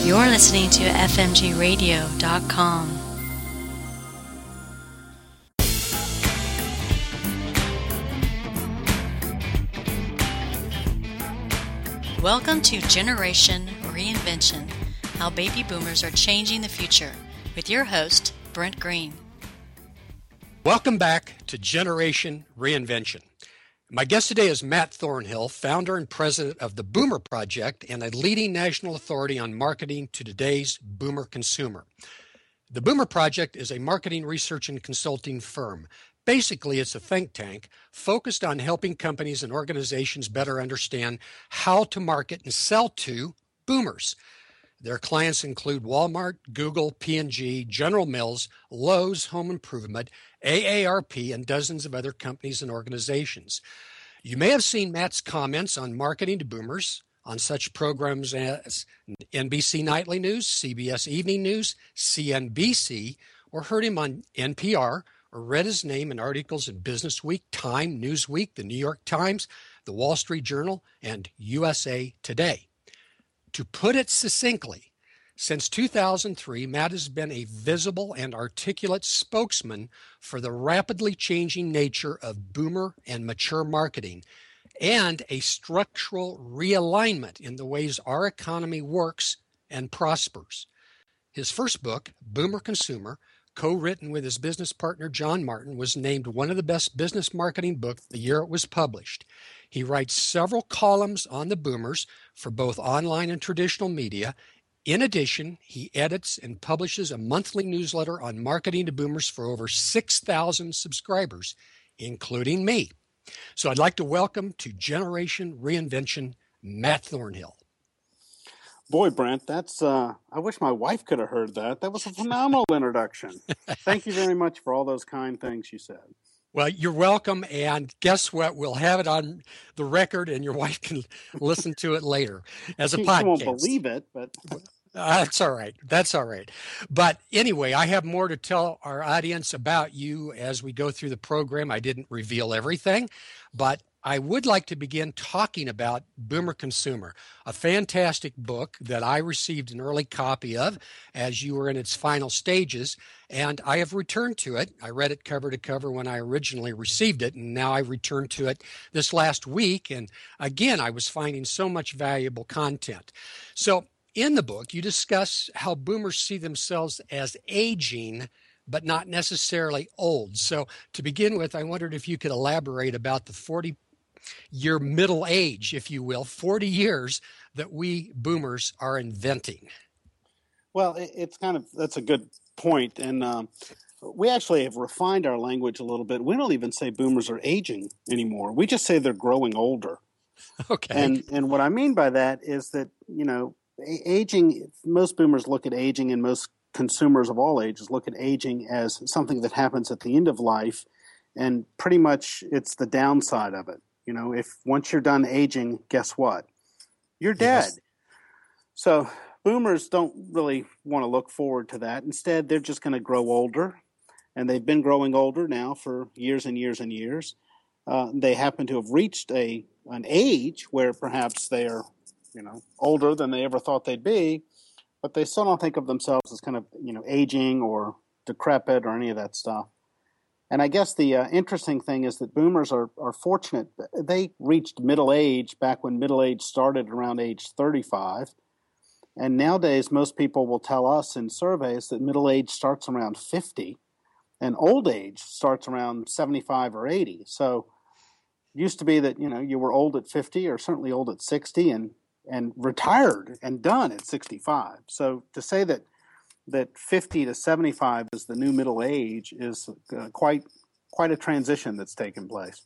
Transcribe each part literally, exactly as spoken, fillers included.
You're listening to F M G radio dot com. Welcome to Generation Reinvention, How Baby Boomers Are Changing the Future, with your host, Brent Green. Welcome back to Generation Reinvention. My guest today is Matt Thornhill, founder and president of the Boomer Project and a leading national authority on marketing to today's boomer consumer. The Boomer Project is a marketing research and consulting firm. Basically, it's a think tank focused on helping companies and organizations better understand how to market and sell to boomers. Their clients include Walmart, Google, P and G, General Mills, Lowe's Home Improvement, A A R P, and dozens of other companies and organizations. You may have seen Matt's comments on marketing to boomers on such programs as N B C Nightly News, C B S Evening News, C N B C, or heard him on N P R, or read his name in articles in Business Week, Time, Newsweek, the New York Times, the Wall Street Journal, and U S A Today. To put it succinctly, since two thousand three, Matt has been a visible and articulate spokesman for the rapidly changing nature of boomer and mature marketing and a structural realignment in the ways our economy works and prospers. His first book, Boomer Consumer, co-written with his business partner John Martin, was named one of the best business marketing books the year it was published. He writes several columns on the boomers for both online and traditional media. In addition, he edits and publishes a monthly newsletter on marketing to boomers for over six thousand subscribers, including me. So I'd like to welcome to Generation Reinvention, Matt Thornhill. Boy, Brent, that's, uh, I wish my wife could have heard that. That was a phenomenal introduction. Thank you very much for all those kind things you said. Well, you're welcome, and guess what? We'll have it on the record, and your wife can listen to it later as a she, podcast. She won't believe it, but... Uh, that's all right. That's all right. But anyway, I have more to tell our audience about you as we go through the program. I didn't reveal everything, but I would like to begin talking about Boomer Consumer, a fantastic book that I received an early copy of as you were in its final stages, and I have returned to it. I read it cover to cover when I originally received it, and now I returned to it this last week, and again, I was finding so much valuable content. So in the book, you discuss how boomers see themselves as aging, but not necessarily old. So to begin with, I wondered if you could elaborate about the forty-year middle age, if you will, forty years that we boomers are inventing. Well, it's kind of, that's a good point. And um, we actually have refined our language a little bit. We don't even say boomers are aging anymore. We just say they're growing older. Okay. And and what I mean by that is that, you know, aging, most boomers look at aging, and most consumers of all ages look at aging as something that happens at the end of life, and pretty much it's the downside of it. You know, if once you're done aging, guess what? You're dead. Yes. So boomers don't really want to look forward to that. Instead, they're just going to grow older, and they've been growing older now for years and years and years. Uh, they happen to have reached a an age where perhaps they are, you know, older than they ever thought they'd be, but they still don't think of themselves as kind of, you know, aging or decrepit or any of that stuff. And I guess the uh, interesting thing is that boomers are, are fortunate. They reached middle age back when middle age started around age thirty-five. And nowadays, most people will tell us in surveys that middle age starts around fifty, and old age starts around seventy-five or eighty. So it used to be that, you know, you were old at fifty or certainly old at sixty, and and retired and done at sixty-five. So to say that that fifty to seventy-five is the new middle age is uh, quite quite a transition that's taken place.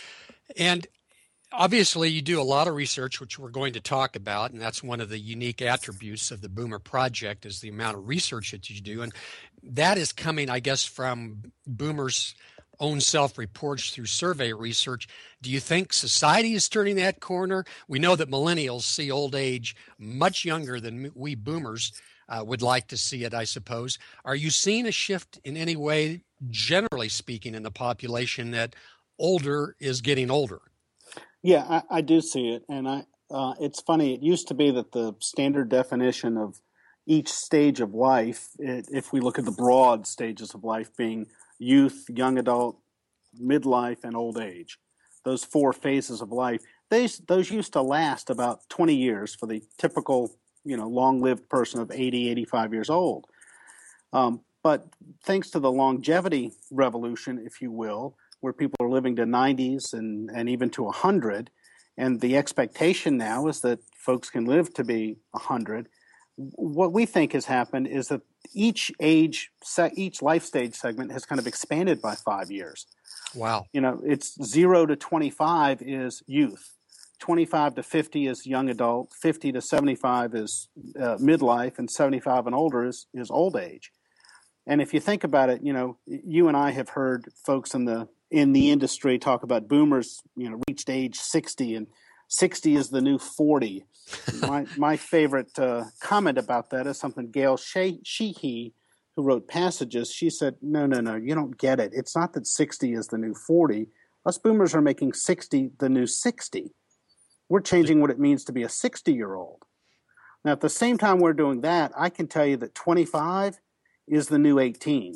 And obviously you do a lot of research, which we're going to talk about, and that's one of the unique attributes of the Boomer Project is the amount of research that you do. And that is coming, I guess, from boomers' own self-reports through survey research. Do you think society is turning that corner? We know that millennials see old age much younger than we boomers uh, would like to see it, I suppose. Are you seeing a shift in any way, generally speaking, in the population that older is getting older? Yeah, I, I do see it. And I, uh, it's funny. It used to be that the standard definition of each stage of life, it, if we look at the broad stages of life being youth, young adult, midlife, and old age, those four phases of life, they, those used to last about twenty years for the typical, you know, long-lived person of eighty, eighty-five years old. Um, but thanks to the longevity revolution, if you will, where people are living to nineties and, and even to one hundred, and the expectation now is that folks can live to be one hundred, what we think has happened is that each age, each life stage segment has kind of expanded by five years. Wow. You know, it's zero to twenty-five is youth. twenty-five to fifty is young adult. fifty to seventy-five is uh, midlife, and seventy-five and older is, is old age. And if you think about it, you know, you and I have heard folks in the in the industry talk about boomers, you know, reached age sixty, and sixty is the new forty. my my favorite uh, comment about that is something Gail Sheehy, who wrote Passages, she said, no, no, no, you don't get it. It's not that sixty is the new forty. Us boomers are making sixty the new sixty. We're changing what it means to be a sixty-year-old. Now, at the same time we're doing that, I can tell you that twenty-five is the new eighteen.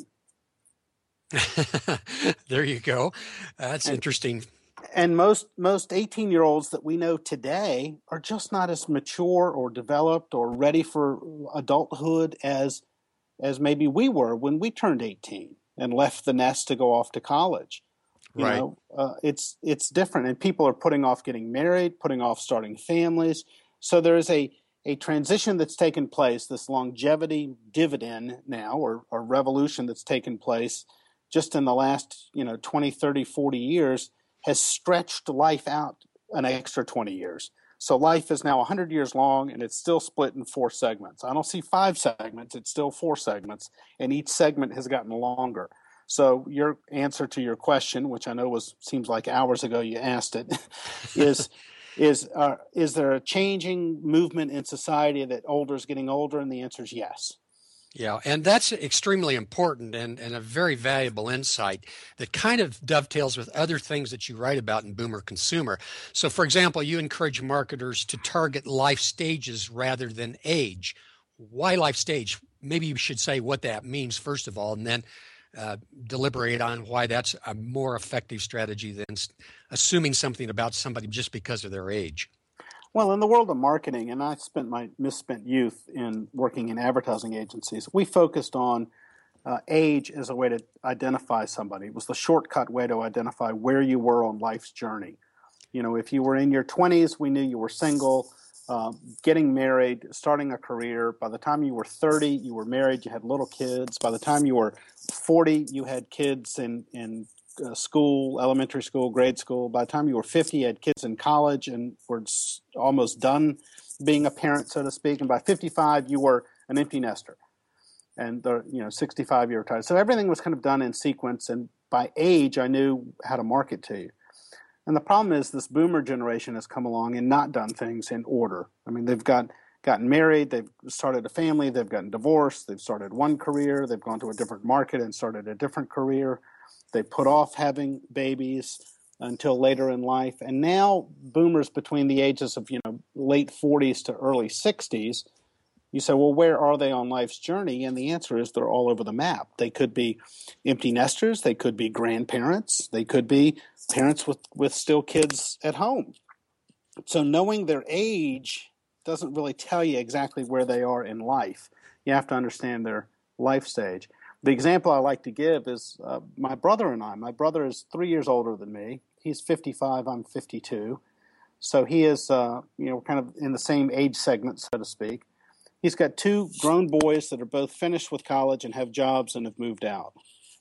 There you go. That's and, interesting. And most most eighteen-year-olds that we know today are just not as mature or developed or ready for adulthood as as maybe we were when we turned eighteen and left the nest to go off to college. You right. know, uh, it's it's different, and people are putting off getting married, putting off starting families. So there is a a transition that's taken place, this longevity dividend now, or, or revolution that's taken place just in the last, you know, twenty, thirty, forty years, has stretched life out an extra twenty years. So life is now one hundred years long, and it's still split in four segments. I don't see five segments. It's still four segments, and each segment has gotten longer. So your answer to your question, which I know was seems like hours ago you asked it, is is uh, is there a changing movement in society that older is getting older? And the answer is yes. Yeah, and that's extremely important and, and a very valuable insight that kind of dovetails with other things that you write about in Boomer Consumer. So, for example, you encourage marketers to target life stages rather than age. Why life stage? Maybe you should say what that means, first of all, and then uh, deliberate on why that's a more effective strategy than assuming something about somebody just because of their age. Well, in the world of marketing, and I spent my misspent youth in working in advertising agencies, we focused on uh, age as a way to identify somebody. It was the shortcut way to identify where you were on life's journey. You know, if you were in your twenties, we knew you were single, uh, getting married, starting a career. By the time you were thirty, you were married, you had little kids. By the time you were forty, you had kids in, in Uh, school, elementary school, grade school. By the time you were fifty, you had kids in college and were almost done being a parent, so to speak. And by fifty-five, you were an empty nester. And, the, you know, sixty-five, you're retired. So everything was kind of done in sequence. And by age, I knew how to market to you. And the problem is this boomer generation has come along and not done things in order. I mean, they've got gotten married, they've started a family, they've gotten divorced, they've started one career, they've gone to a different market and started a different career. They put off having babies until later in life. And now boomers between the ages of, you know, late forties to early sixties, you say, well, where are they on life's journey? And the answer is they're all over the map. They could be empty nesters. They could be grandparents. They could be parents with, with still kids at home. So knowing their age doesn't really tell you exactly where they are in life. You have to understand their life stage. The example I like to give is uh, my brother and I. My brother is three years older than me. He's fifty-five, I'm fifty-two. So he is, uh, you know, kind of in the same age segment, so to speak. He's got two grown boys that are both finished with college and have jobs and have moved out.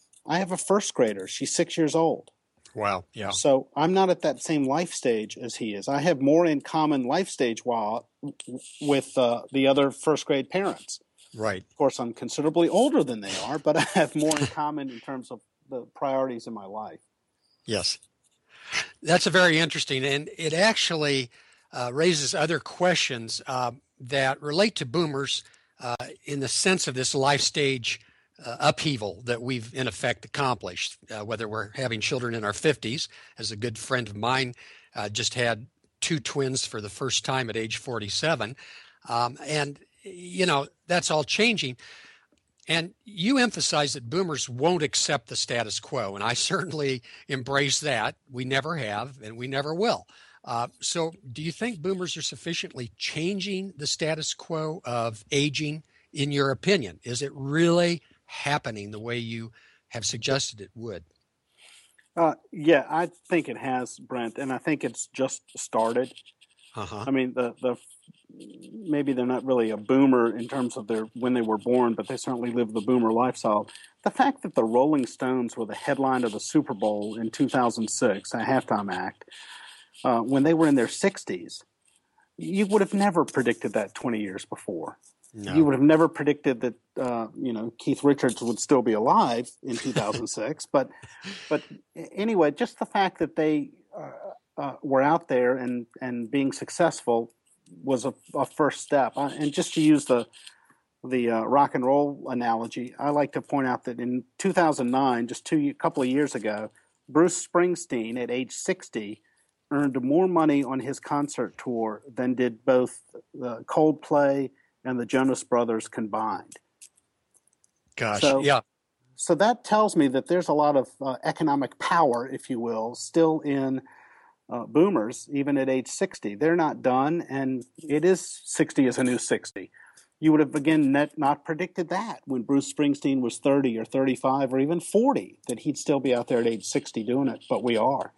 I have a first grader. She's six years old. Wow, yeah. So I'm not at that same life stage as he is. I have more in common life stage while, with uh, the other first grade parents. Right. Of course, I'm considerably older than they are, but I have more in common in terms of the priorities in my life. Yes. That's a very interesting, and it actually uh, raises other questions uh, that relate to boomers uh, in the sense of this life stage uh, upheaval that we've in effect accomplished, uh, whether we're having children in our fifties, as a good friend of mine uh, just had two twins for the first time at age forty-seven. Um, and you know, that's all changing. And you emphasize that boomers won't accept the status quo, and I certainly embrace that. We never have, and we never will. Uh, so do you think boomers are sufficiently changing the status quo of aging, in your opinion? Is it really happening the way you have suggested it would? Uh, yeah, I think it has, Brent, and I think it's just started. Uh-huh. I mean, the the maybe they're not really a boomer in terms of their when they were born, but they certainly live the boomer lifestyle. The fact that the Rolling Stones were the headline of the Super Bowl in two thousand six, a halftime act, uh, when they were in their sixties, you would have never predicted that twenty years before. No. You would have never predicted that uh, you know Keith Richards would still be alive in two thousand six. but but anyway, just the fact that they uh, uh, were out there and, and being successful was a, a first step. Uh, and just to use the the uh, rock and roll analogy, I like to point out that in two thousand nine, just two a couple of years ago, Bruce Springsteen at age sixty earned more money on his concert tour than did both uh, Coldplay and the Jonas Brothers combined. Gosh, so, yeah. So that tells me that there's a lot of uh, economic power, if you will, still in uh, boomers, even at age sixty. They're not done, and it is sixty is a new sixty. You would have, again, net, not predicted that when Bruce Springsteen was thirty or thirty-five or even forty, that he'd still be out there at age sixty doing it, but we are.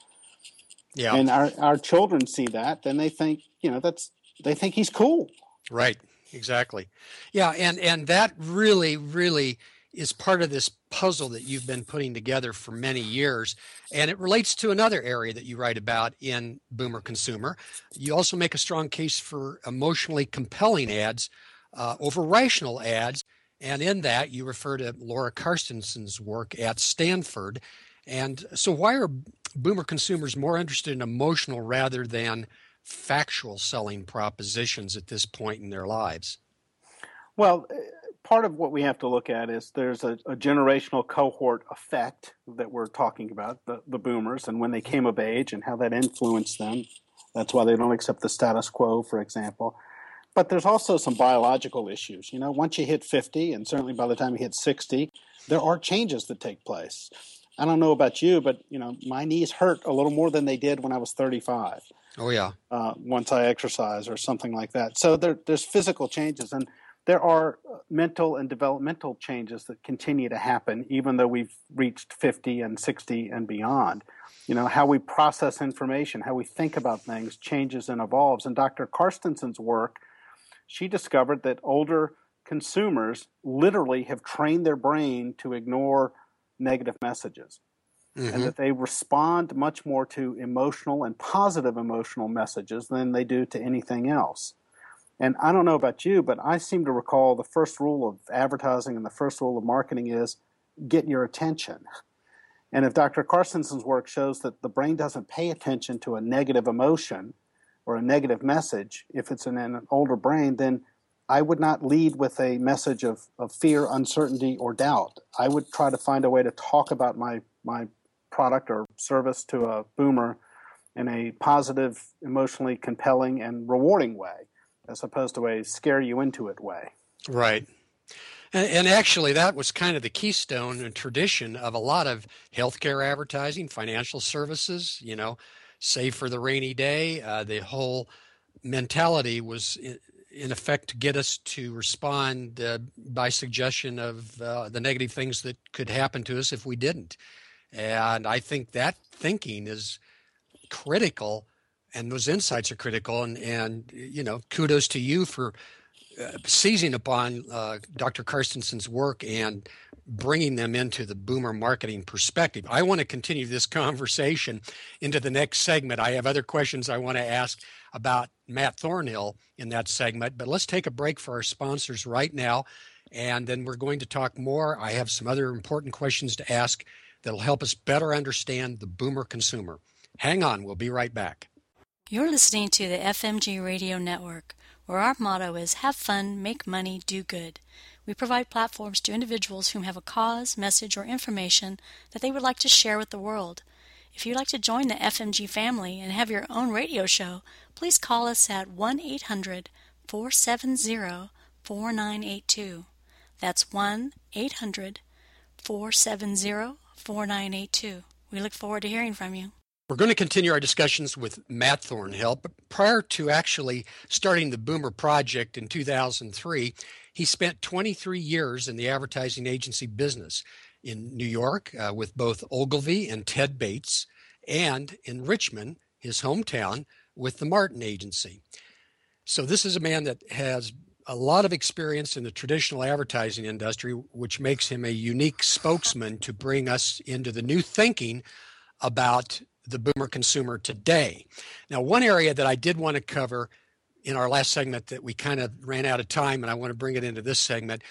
Yeah. And our, our children see that, then they think, you know, that's they think he's cool. Right. Exactly. Yeah, and, and that really, really is part of this puzzle that you've been putting together for many years. And it relates to another area that you write about in Boomer Consumer. You also make a strong case for emotionally compelling ads uh, over rational ads. And in that, you refer to Laura Carstenson's work at Stanford. And so why are Boomer consumers more interested in emotional rather than factual selling propositions at this point in their lives? Well, part of what we have to look at is there's a, a generational cohort effect that we're talking about, the, the boomers, and when they came of age and how that influenced them. That's why they don't accept the status quo, for example. But there's also some biological issues. You know, once you hit fifty, and certainly by the time you hit sixty, there are changes that take place. I don't know about you, but, you know, my knees hurt a little more than they did when I was thirty-five. Oh, yeah. Uh, once I exercise or something like that. So there, there's physical changes, and there are mental and developmental changes that continue to happen, even though we've reached fifty and sixty and beyond. You know, how we process information, how we think about things changes and evolves. And Doctor Carstenson's work, she discovered that older consumers literally have trained their brain to ignore negative messages. Mm-hmm. And that they respond much more to emotional and positive emotional messages than they do to anything else. And I don't know about you, but I seem to recall the first rule of advertising and the first rule of marketing is get your attention. And if Doctor Carstenson's work shows that the brain doesn't pay attention to a negative emotion or a negative message, if it's in an older brain, then I would not lead with a message of, of fear, uncertainty, or doubt. I would try to find a way to talk about my my product or service to a boomer in a positive, emotionally compelling, and rewarding way, as opposed to a scare you into it way. Right. And, and actually, that was kind of the keystone and tradition of a lot of healthcare advertising, financial services, you know, save for the rainy day. Uh, the whole mentality was in, in effect to get us to respond uh, by suggestion of uh, the negative things that could happen to us if we didn't. And I think that thinking is critical, and those insights are critical. And, and you know, kudos to you for uh, seizing upon uh, Doctor Carstenson's work and bringing them into the boomer marketing perspective. I want to continue this conversation into the next segment. I have other questions I want to ask about Matt Thornhill in that segment, but let's take a break for our sponsors right now, and then we're going to talk more. I have some other important questions to ask that'll help us better understand the boomer consumer. Hang on, we'll be right back. You're listening to the F M G Radio Network, where our motto is have fun, make money, do good. We provide platforms to individuals who have a cause, message, or information that they would like to share with the world. If you'd like to join the F M G family and have your own radio show, please call us at one eight hundred four seven zero four nine eight two. That's one eight hundred four seven zero four nine eight two. We look forward to hearing from you. We're going to continue our discussions with Matt Thornhill, but prior to actually starting the Boomer Project in two thousand three, he spent twenty-three years in the advertising agency business in New York uh, with both Ogilvy and Ted Bates, and in Richmond, his hometown, with the Martin Agency. So this is a man that has a lot of experience in the traditional advertising industry, which makes him a unique spokesman to bring us into the new thinking about the boomer consumer today. Now, one area that I did want to cover in our last segment that we kind of ran out of time, and I want to bring it into this segment,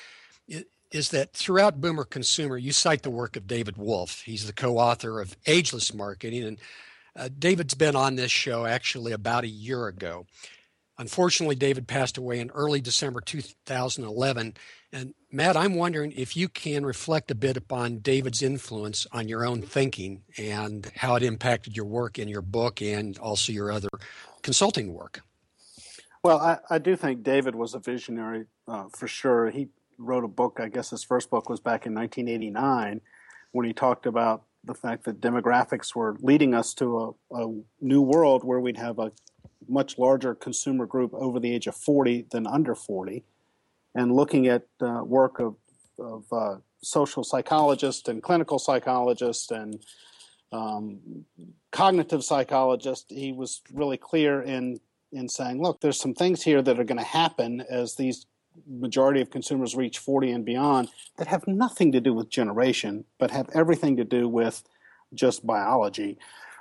is that throughout Boomer Consumer, you cite the work of David Wolfe. He's the co-author of Ageless Marketing, and uh, David's been on this show actually about a year ago. Unfortunately, David passed away in early December two thousand eleven. And Matt, I'm wondering if you can reflect a bit upon David's influence on your own thinking and how it impacted your work in your book and also your other consulting work. Well, I, I do think David was a visionary uh, for sure. He wrote a book, I guess his first book was back in nineteen eighty-nine, when he talked about the fact that demographics were leading us to a, a new world where we'd have a much larger consumer group over the age of forty than under forty, and looking at uh, work of, of uh, social psychologists and clinical psychologists and um, cognitive psychologists, he was really clear in, in saying, look, there's some things here that are going to happen as these majority of consumers reach forty and beyond that have nothing to do with generation, but have everything to do with just biology.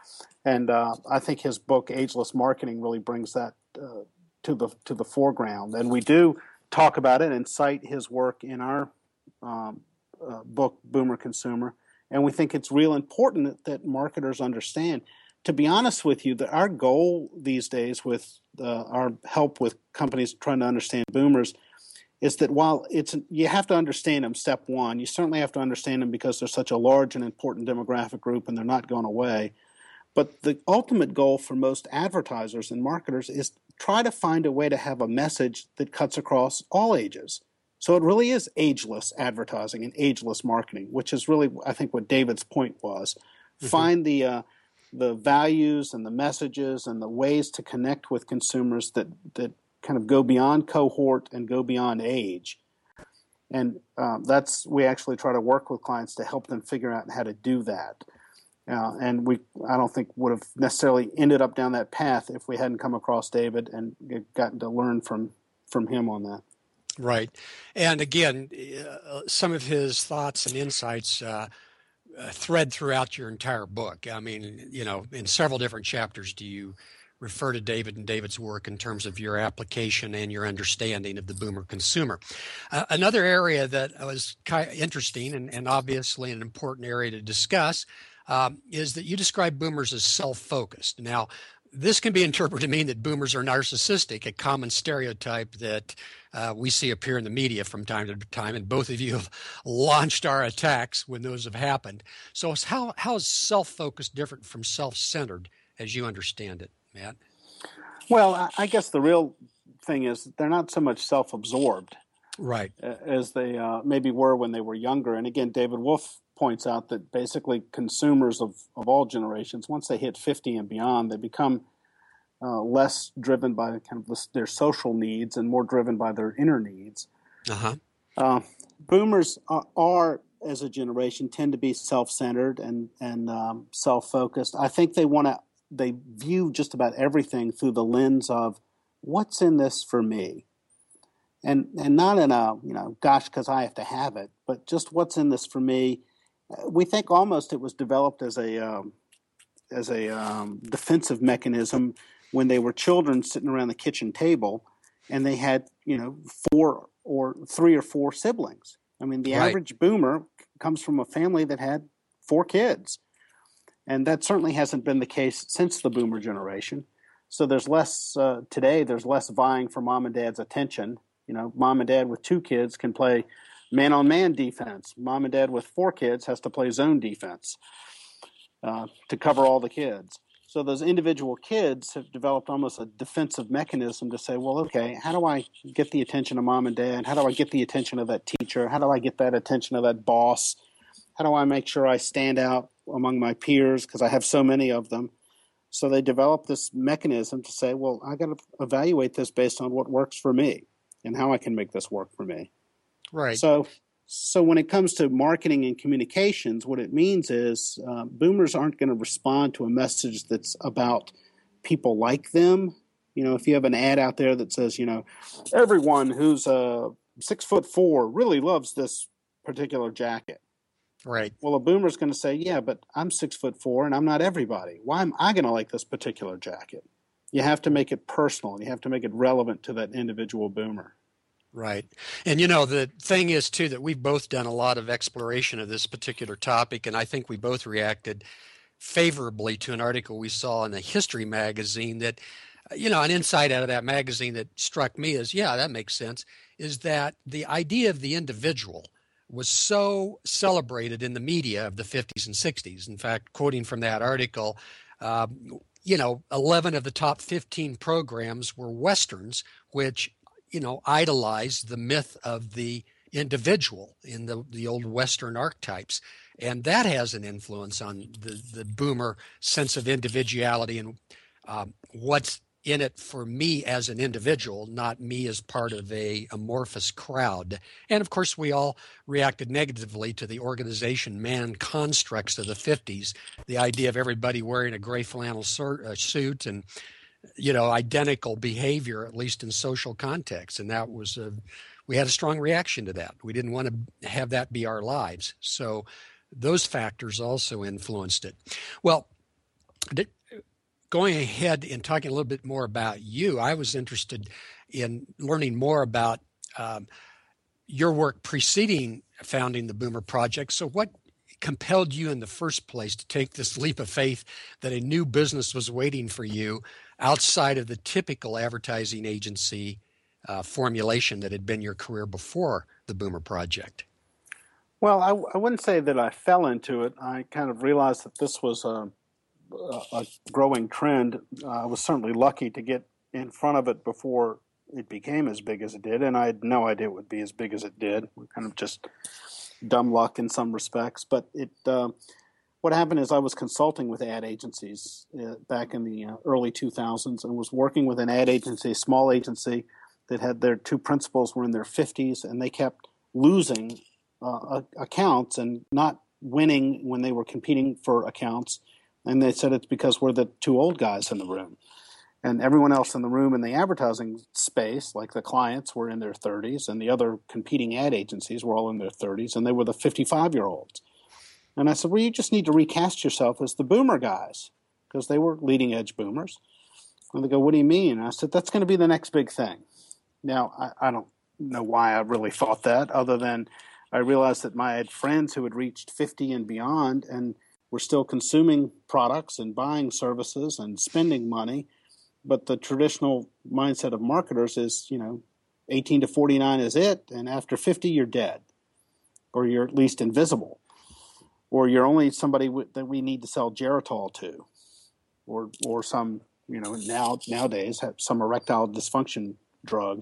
And uh, I think his book, Ageless Marketing, really brings that uh, to the to the foreground. And we do talk about it and cite his work in our um, uh, book, Boomer Consumer. And we think it's real important that marketers understand. To be honest with you, that our goal these days with uh, our help with companies trying to understand boomers is that while it's you have to understand them, step one, you certainly have to understand them because they're such a large and important demographic group and they're not going away. But the ultimate goal for most advertisers and marketers is try to find a way to have a message that cuts across all ages. So it really is ageless advertising and ageless marketing, which is really, I think, what David's point was. Mm-hmm. Find the uh, the values and the messages and the ways to connect with consumers that, that kind of go beyond cohort and go beyond age. And uh, that's we actually try to work with clients to help them figure out how to do that. Uh, and we, I don't think would have necessarily ended up down that path if we hadn't come across David and gotten to learn from, from him on that. Right. And again, uh, some of his thoughts and insights uh, uh, thread throughout your entire book. I mean, you know, in several different chapters do you refer to David and David's work in terms of your application and your understanding of the boomer consumer. Uh, another area that was kind of interesting and, and obviously an important area to discuss Um, is that you describe boomers as self-focused. Now, this can be interpreted to mean that boomers are narcissistic, a common stereotype that uh, we see appear in the media from time to time, and both of you have launched our attacks when those have happened. So how, how is self-focused different from self-centered as you understand it, Matt? Well, I guess the real thing is they're not so much self-absorbed right. as they uh, maybe were when they were younger. And again, David Wolfe points out that basically consumers of, of all generations, once they hit fifty and beyond, they become uh, less driven by kind of this, their social needs and more driven by their inner needs. Uh-huh. Uh, boomers are, are, as a generation, tend to be self-centered and, and um, self-focused. I think they want to, they view just about everything through the lens of what's in this for me? And, and not in a, you know, gosh, because I have to have it, but just what's in this for me. We think almost it was developed as a um, as a um, defensive mechanism when they were children sitting around the kitchen table, and they had you know four or three or four siblings. I mean, the right. average boomer comes from a family that had four kids, and that certainly hasn't been the case since the boomer generation. So there's less uh, today. There's less vying for mom and dad's attention. You know, mom and dad with two kids can play man-on-man defense. Mom and dad with four kids has to play zone defense uh, to cover all the kids. So those individual kids have developed almost a defensive mechanism to say, well, okay, how do I get the attention of mom and dad? How do I get the attention of that teacher? How do I get that attention of that boss? How do I make sure I stand out among my peers because I have so many of them? So they develop this mechanism to say, well, I got to evaluate this based on what works for me and how I can make this work for me. Right. So So when it comes to marketing and communications, what it means is uh, boomers aren't going to respond to a message that's about people like them. You know, if you have an ad out there that says, you know, everyone who's uh, six foot four really loves this particular jacket. Right. Well, a boomer's going to say, yeah, but I'm six foot four and I'm not everybody. Why am I going to like this particular jacket? You have to make it personal and you have to make it relevant to that individual boomer. Right. And, you know, the thing is, too, that we've both done a lot of exploration of this particular topic, and I think we both reacted favorably to an article we saw in a history magazine that, you know, an insight out of that magazine that struck me as, yeah, that makes sense, is that the idea of the individual was so celebrated in the media of the fifties and sixties. In fact, quoting from that article, uh, you know, eleven of the top fifteen programs were Westerns, which you know, idolize the myth of the individual in the, the old Western archetypes. And that has an influence on the, the boomer sense of individuality and um, what's in it for me as an individual, not me as part of a amorphous crowd. And of course, we all reacted negatively to the organization man constructs of the fifties, the idea of everybody wearing a gray flannel suit and you know, identical behavior, at least in social context. And that was, a, we had a strong reaction to that. We didn't want to have that be our lives. So those factors also influenced it. Well, going ahead and talking a little bit more about you, I was interested in learning more about um, your work preceding founding the Boomer Project. So what compelled you in the first place to take this leap of faith that a new business was waiting for you outside of the typical advertising agency uh, formulation that had been your career before the Boomer Project? Well, I, I wouldn't say that I fell into it. I kind of realized that this was a, a growing trend. Uh, I was certainly lucky to get in front of it before it became as big as it did, and I had no idea it would be as big as it did. Kind of just dumb luck in some respects. But it uh, what happened is I was consulting with ad agencies uh, back in the uh, early two thousands and was working with an ad agency, a small agency that had their two principals were in their fifties, and they kept losing uh, accounts and not winning when they were competing for accounts. And they said it's because we're the two old guys in the room. And everyone else in the room in the advertising space, like the clients, were in their thirties, and the other competing ad agencies were all in their thirties, and they were the fifty-five-year-olds. And I said, well, you just need to recast yourself as the boomer guys, because they were leading-edge boomers. And they go, what do you mean? And I said, that's going to be the next big thing. Now, I, I don't know why I really thought that, other than I realized that my I had friends who had reached fifty and beyond and were still consuming products and buying services and spending money. But the traditional mindset of marketers is, you know, eighteen to forty-nine is it, and after fifty, you're dead, or you're at least invisible, or you're only somebody w- that we need to sell Geritol to, or or some, you know, now nowadays have some erectile dysfunction drug.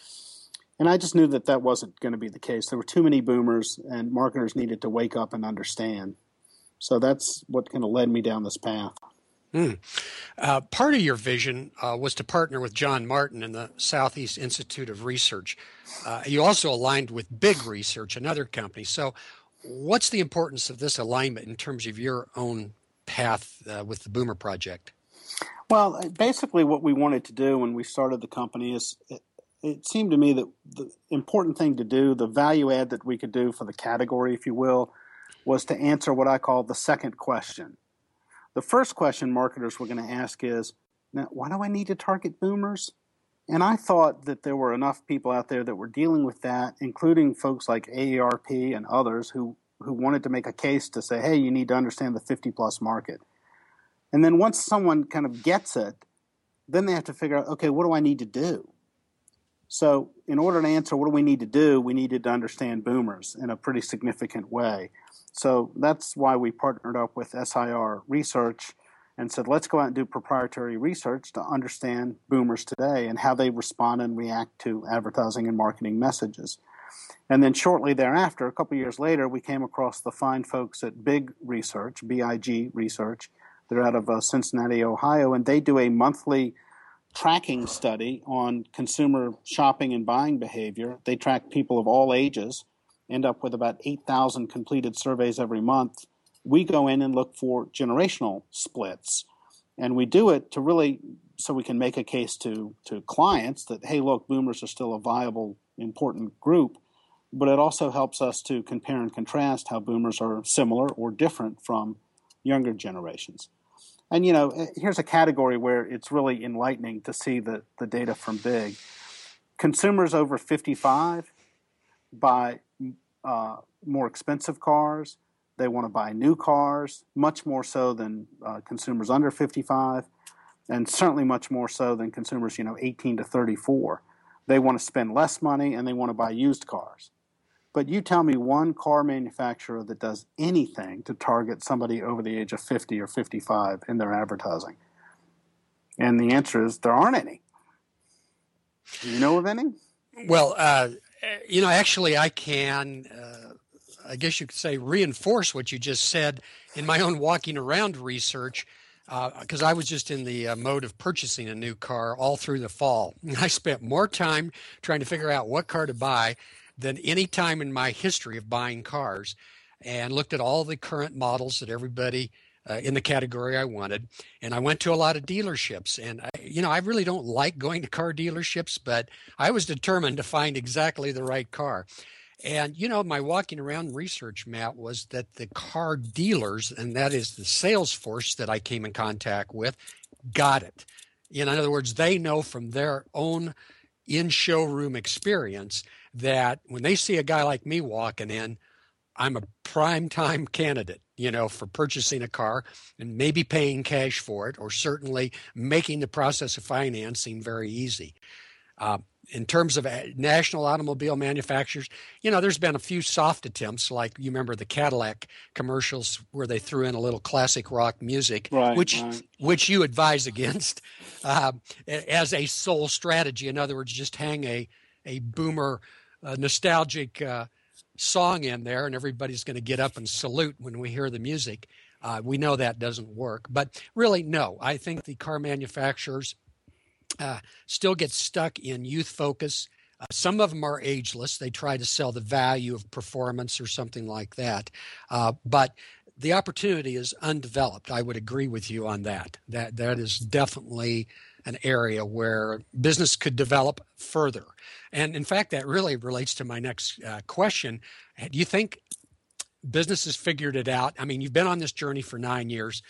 And I just knew that that wasn't going to be the case. There were too many boomers, and marketers needed to wake up and understand. So that's what kind of led me down this path. Mm. Uh, part of your vision uh, was to partner with John Martin in the Southeast Institute of Research. Uh, you also aligned with Big Research, another company. So what's the importance of this alignment in terms of your own path uh, with the Boomer Project? Well, basically what we wanted to do when we started the company is it, it seemed to me that the important thing to do, the value add that we could do for the category, if you will, was to answer what I call the second question. The first question marketers were going to ask is, now, why do I need to target boomers? And I thought that there were enough people out there that were dealing with that, including folks like A A R P and others who, who wanted to make a case to say, hey, you need to understand the fifty-plus market. And then once someone kind of gets it, then they have to figure out, okay, what do I need to do? So in order to answer what do we need to do, we needed to understand boomers in a pretty significant way. So that's why we partnered up with S I R Research and said, let's go out and do proprietary research to understand boomers today and how they respond and react to advertising and marketing messages. And then shortly thereafter, a couple of years later, we came across the fine folks at Big Research, B I G Research. They're out of uh, Cincinnati, Ohio, and they do a monthly tracking study on consumer shopping and buying behavior. They track people of all ages, end up with about eight thousand completed surveys every month. We go in and look for generational splits, and we do it to really so we can make a case to, to clients that, hey, look, boomers are still a viable, important group, but it also helps us to compare and contrast how boomers are similar or different from younger generations. And, you know, here's a category where it's really enlightening to see the, the data from Big. Consumers over fifty-five buy uh, more expensive cars. They want to buy new cars, much more so than uh, consumers under fifty-five, and certainly much more so than consumers, you know, eighteen to thirty-four. They want to spend less money, and they want to buy used cars. But you tell me one car manufacturer that does anything to target somebody over the age of fifty or fifty-five in their advertising. And the answer is there aren't any. Do you know of any? Well, uh, you know, actually I can, uh, I guess you could say, reinforce what you just said in my own walking around research, because uh, I was just in the uh, mode of purchasing a new car all through the fall. I spent more time trying to figure out what car to buy than any time in my history of buying cars, and looked at all the current models that everybody uh, in the category I wanted. And I went to a lot of dealerships, and I, you know, I really don't like going to car dealerships, but I was determined to find exactly the right car. And, you know, my walking around research, Matt, was that the car dealers, and that is the sales force that I came in contact with, got it. In other words, they know from their own in-showroom experience that when they see a guy like me walking in, I'm a prime time candidate, you know, for purchasing a car and maybe paying cash for it, or certainly making the process of financing very easy. Uh, in terms of national automobile manufacturers, you know, there's been a few soft attempts, like you remember the Cadillac commercials where they threw in a little classic rock music, right, which right. which you advise against uh, as a sole strategy. In other words, just hang a a boomer uh, nostalgic uh, song in there, and everybody's going to get up and salute when we hear the music. Uh, we know that doesn't work, but really, no. I think the car manufacturers Uh, still get stuck in youth focus. Uh, some of them are ageless. They try to sell the value of performance or something like that. Uh, but the opportunity is undeveloped. I would agree with you on that. That that is definitely an area where business could develop further. And in fact, that really relates to my next uh, question. Do you think business has figured it out? I mean, you've been on this journey for nine years.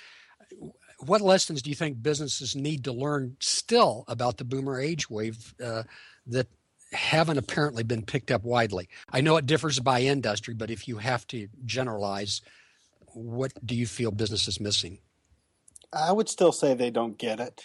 What lessons do you think businesses need to learn still about the boomer age wave uh, that haven't apparently been picked up widely? I know it differs by industry, but if you have to generalize, what do you feel business is missing? I would still say they don't get it.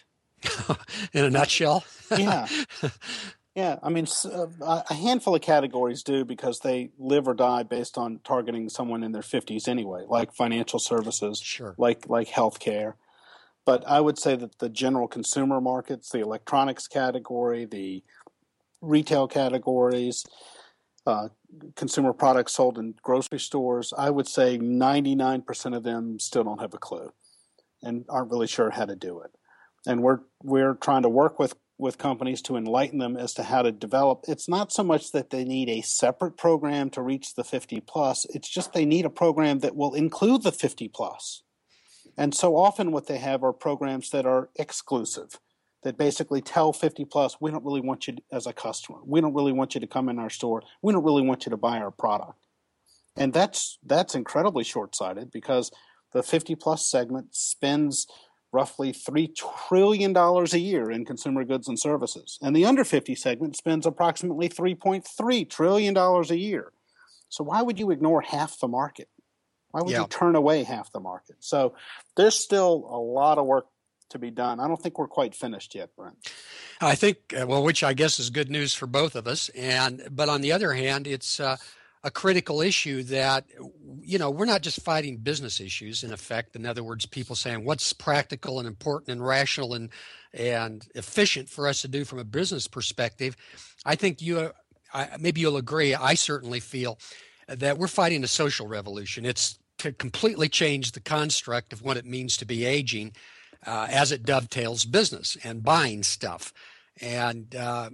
In a nutshell? Yeah. Yeah. I mean, a handful of categories do because they live or die based on targeting someone in their fifties anyway, like financial services, sure. like like healthcare. But I would say that the general consumer markets, the electronics category, the retail categories, uh, consumer products sold in grocery stores, I would say ninety-nine percent of them still don't have a clue and aren't really sure how to do it. And we're we're trying to work with, with companies to enlighten them as to how to develop. It's not so much that they need a separate program to reach the fifty plus. It's just they need a program that will include the fifty plus. And so often what they have are programs that are exclusive, that basically tell fifty plus, we don't really want you to, as a customer. We don't really want you to come in our store. We don't really want you to buy our product. And that's that's incredibly short-sighted because the fifty plus segment spends roughly three trillion dollars a year in consumer goods and services. And the under fifty segment spends approximately three point three trillion dollars a year. So why would you ignore half the market? Why would yeah. you turn away half the market? So there's still a lot of work to be done. I don't think we're quite finished yet, Brent. I think, well, which I guess is good news for both of us. And but on the other hand, it's uh, a critical issue that, you know, we're not just fighting business issues, in effect. In other words, people saying what's practical and important and rational and and efficient for us to do from a business perspective. I think you, I, maybe you'll agree, I certainly feel that we're fighting a social revolution. It's to completely change the construct of what it means to be aging uh, as it dovetails business and buying stuff. And uh,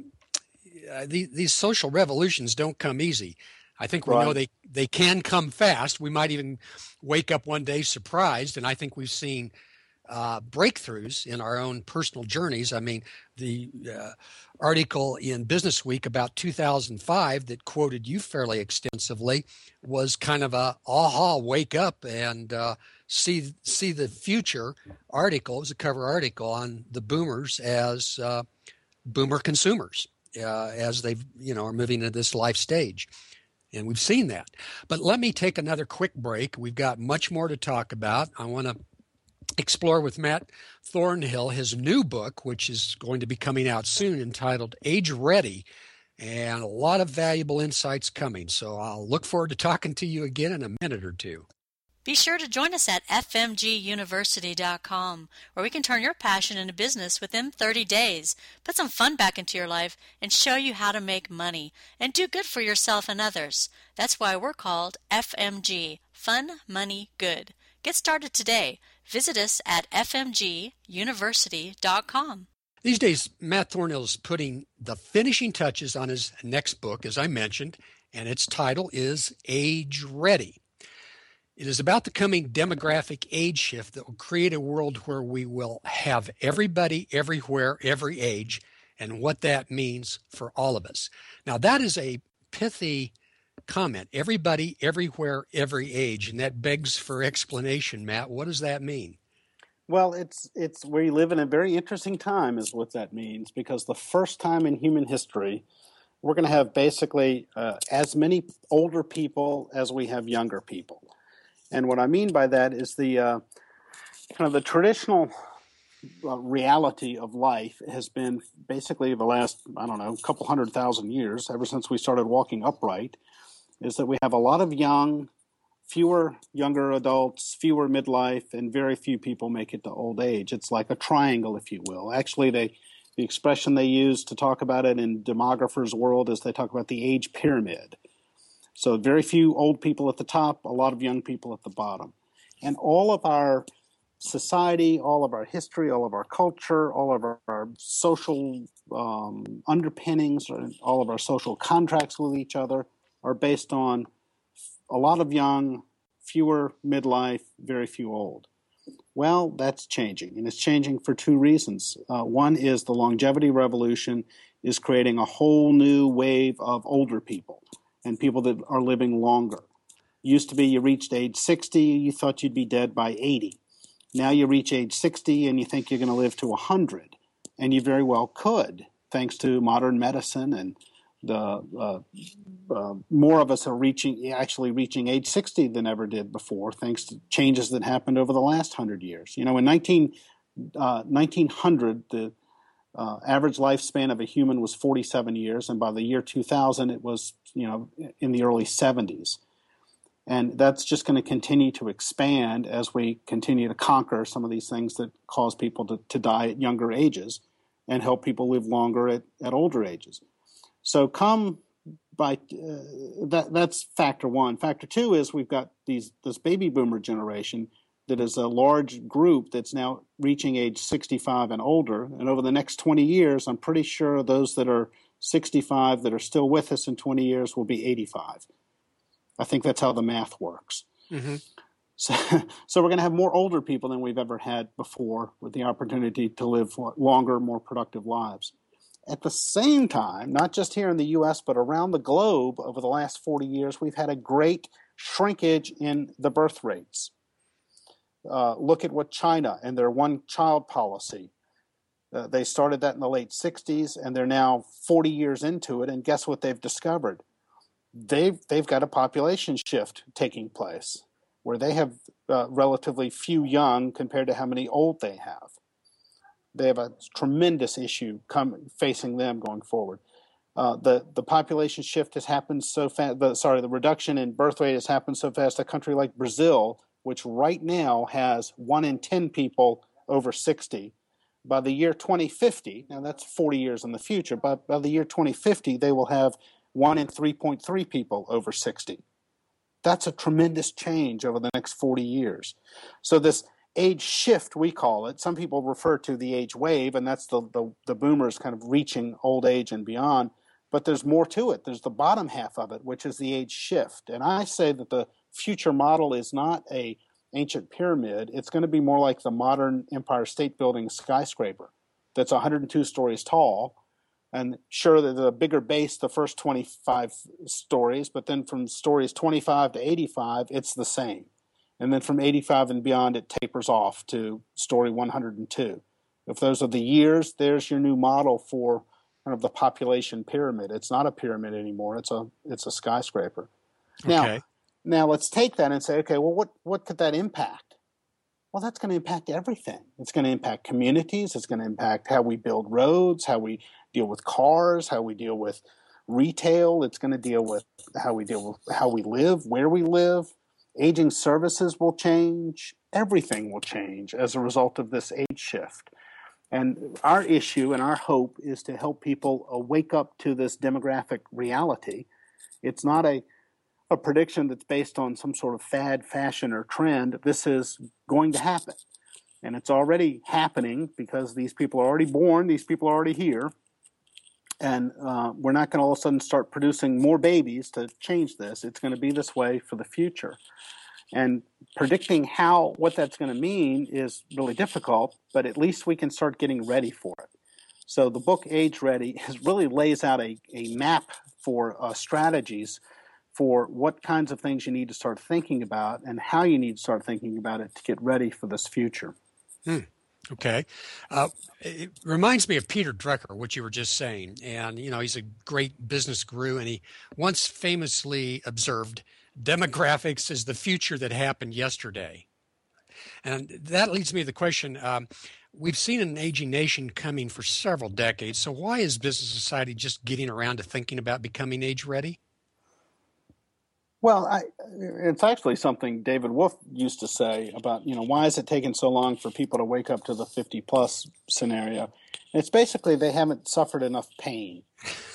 the, these social revolutions don't come easy. I think we right. know they, they can come fast. We might even wake up one day surprised, and I think we've seen uh, breakthroughs in our own personal journeys. I mean, the uh, article in Business Week about two thousand five that quoted you fairly extensively was kind of a aha, wake up and uh, see see the future article. It was a cover article on the boomers as uh, boomer consumers uh, as they you know are moving into this life stage. And we've seen that. But let me take another quick break. We've got much more to talk about. I want to explore with Matt Thornhill his new book, which is going to be coming out soon, entitled Age Ready, and a lot of valuable insights coming. So I'll look forward to talking to you again in a minute or two. Be sure to join us at f m g university dot com, where we can turn your passion into business within thirty days, put some fun back into your life, and show you how to make money and do good for yourself and others. That's why we're called F M G, Fun, Money, Good. Get started today. Visit us at f m g university dot com. These days, Matt Thornhill is putting the finishing touches on his next book, as I mentioned, and its title is Age Ready. It is about the coming demographic age shift that will create a world where we will have everybody, everywhere, every age, and what that means for all of us. Now, that is a pithy comment. Everybody, everywhere, every age, and that begs for explanation, Matt. What does that mean? Well, it's it's we live in a very interesting time is what that means, because the first time in human history, we're going to have basically uh, as many older people as we have younger people. And what I mean by that is the uh, kind of the traditional uh, reality of life has been basically the last, I don't know, couple hundred thousand years, ever since we started walking upright, is that we have a lot of young, fewer younger adults, fewer midlife, and very few people make it to old age. It's like a triangle, if you will. Actually, they, the expression they use to talk about it in demographers' world is they talk about the age pyramid. So very few old people at the top, a lot of young people at the bottom. And all of our society, all of our history, all of our culture, all of our, our social um, underpinnings, all of our social contracts with each other are based on a lot of young, fewer midlife, very few old. Well, that's changing, and it's changing for two reasons. Uh, one is the longevity revolution is creating a whole new wave of older people and people that are living longer. Used to be you reached age sixty, you thought you'd be dead by eighty. Now you reach age sixty and you think you're going to live to one hundred, and you very well could, thanks to modern medicine, and the uh, uh, more of us are reaching actually reaching age sixty than ever did before, thanks to changes that happened over the last one hundred years. You know, in nineteen, uh, nineteen hundred, the Uh, average lifespan of a human was forty-seven years, and by the year two thousand, it was, you know, in the early seventies. And that's just going to continue to expand as we continue to conquer some of these things that cause people to, to die at younger ages and help people live longer at, at older ages. So come by uh, that that's factor one. Factor two is we've got these this baby boomer generation that is a large group that's now reaching age sixty-five and older. And over the next twenty years, I'm pretty sure those that are sixty-five that are still with us in twenty years will be eighty-five. I think that's how the math works. Mm-hmm. So, so we're going to have more older people than we've ever had before, with the opportunity to live longer, more productive lives. At the same time, not just here in the U S, but around the globe over the last forty years, we've had a great shrinkage in the birth rates. Uh, look at what China and their one-child policy. Uh, they started that in the late sixties, and they're now forty years into it. And guess what they've discovered? They've they've got a population shift taking place, where they have uh, relatively few young compared to how many old they have. They have a tremendous issue come, facing them going forward. Uh, the the population shift has happened so fast. The, sorry, the reduction in birth rate has happened so fast. A country like Brazil, which right now has one in ten people over sixty, by the year twenty fifty, now that's forty years in the future, but by the year twenty fifty, they will have one in three point three people over sixty. That's a tremendous change over the next forty years. So this age shift, we call it, some people refer to the age wave, and that's the, the, the boomers kind of reaching old age and beyond. But there's more to it. There's the bottom half of it, which is the age shift. And I say that the future model is not a ancient pyramid. It's going to be more like the modern Empire State Building skyscraper that's one hundred two stories tall. And sure, there's a bigger base the first twenty-five stories, but then from stories twenty-five to eighty-five, it's the same. And then from eighty-five and beyond, it tapers off to story one hundred two. If those are the years, there's your new model for kind of the population pyramid. It's not a pyramid anymore. It's a it's a skyscraper. Now, Okay. now let's take that and say, okay, well, what, what could that impact? Well, that's going to impact everything. It's going to impact communities. It's going to impact how we build roads, how we deal with cars, how we deal with retail. It's going to deal with how we deal with how we live, where we live. Aging services will change. Everything will change as a result of this age shift. And our issue and our hope is to help people uh, wake up to this demographic reality. It's not a, a prediction that's based on some sort of fad, fashion, or trend. This is going to happen. And it's already happening because these people are already born, these people are already here. And uh, we're not going to all of a sudden start producing more babies to change this. It's going to be this way for the future. And predicting how, what that's going to mean is really difficult, but at least we can start getting ready for it. So the book Age Ready is really lays out a, a map for uh, strategies for what kinds of things you need to start thinking about and how you need to start thinking about it to get ready for this future. Hmm. Okay. Uh, it reminds me of Peter Drucker, what you were just saying. And, you know, he's a great business guru, and he once famously observed, demographics is the future that happened yesterday. And that leads me to the question, um, we've seen an aging nation coming for several decades. So why is business society just getting around to thinking about becoming age ready? Well, I, it's actually something David Wolf used to say about, you know, why is it taking so long for people to wake up to the fifty plus scenario? And it's basically they haven't suffered enough pain.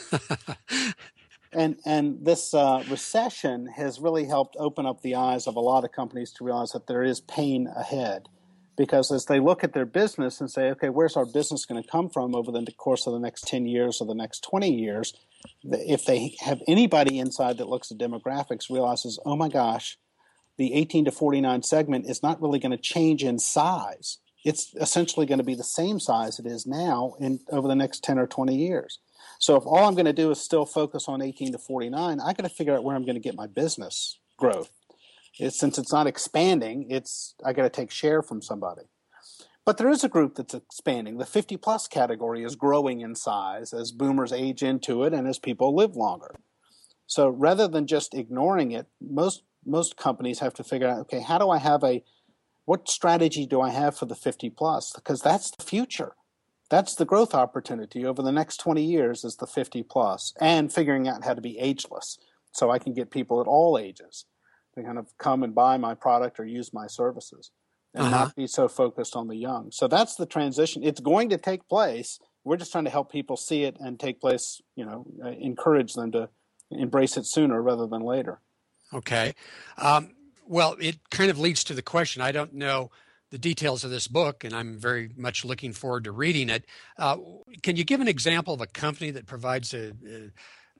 and and this uh, recession has really helped open up the eyes of a lot of companies to realize that there is pain ahead. Because as they look at their business and say, okay, where's our business going to come from over the course of the next ten years or the next twenty years, if they have anybody inside that looks at demographics, realizes, oh my gosh, the eighteen to forty-nine segment is not really going to change in size. It's essentially going to be the same size it is now in over the next ten or twenty years. So if all I'm going to do is still focus on eighteen to forty-nine, I got to figure out where I'm going to get my business growth. It's, since it's not expanding, it's I got to take share from somebody. But there is a group that's expanding. The fifty plus category is growing in size as boomers age into it and as people live longer. So rather than just ignoring it, most most companies have to figure out, okay, how do I have a, what strategy do I have for the fifty plus? Because that's the future. That's the growth opportunity over the next twenty years is the fifty plus, and figuring out how to be ageless so I can get people at all ages to kind of come and buy my product or use my services and uh-huh. not be so focused on the young. So that's the transition. It's going to take place. We're just trying to help people see it and take place, you know, uh, encourage them to embrace it sooner rather than later. Okay. Um, well, it kind of leads to the question. I don't know the details of this book, and I'm very much looking forward to reading it. Uh, can you give an example of a company that provides a, a